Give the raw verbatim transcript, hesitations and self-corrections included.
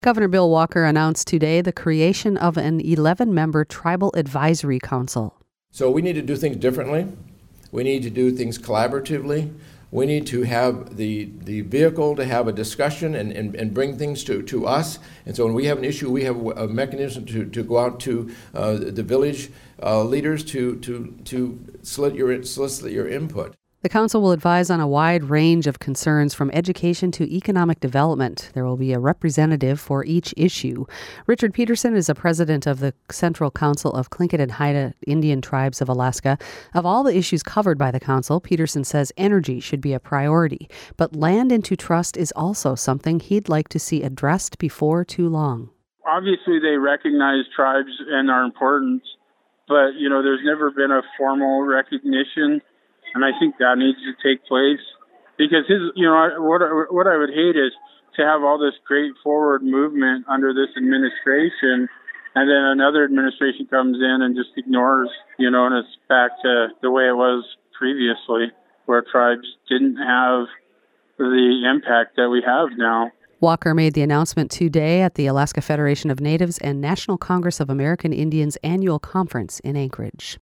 Governor Bill Walker announced today the creation of an eleven-member Tribal Advisory Council. So we need to do things differently. We need to do things collaboratively. We need to have the the vehicle to have a discussion and, and, and bring things to, to us. And so when we have an issue, we have a mechanism to, to go out to uh, the village uh, leaders to to to solicit your, solicit your input. The council will advise on a wide range of concerns from education to economic development. There will be a representative for each issue. Richard Peterson is a president of the Central Council of Tlingit and Haida Indian Tribes of Alaska. Of all the issues covered by the council, Peterson says energy should be a priority, but land into trust is also something he'd like to see addressed before too long. Obviously, they recognize tribes and our importance, but, you know, there's never been a formal recognition. And I think that needs to take place because his, you know, what what I would hate is to have all this great forward movement under this administration, and then another administration comes in and just ignores, you know, and it's back to the way it was previously, where tribes didn't have the impact that we have now. Walker made the announcement today at the Alaska Federation of Natives and National Congress of American Indians annual conference in Anchorage.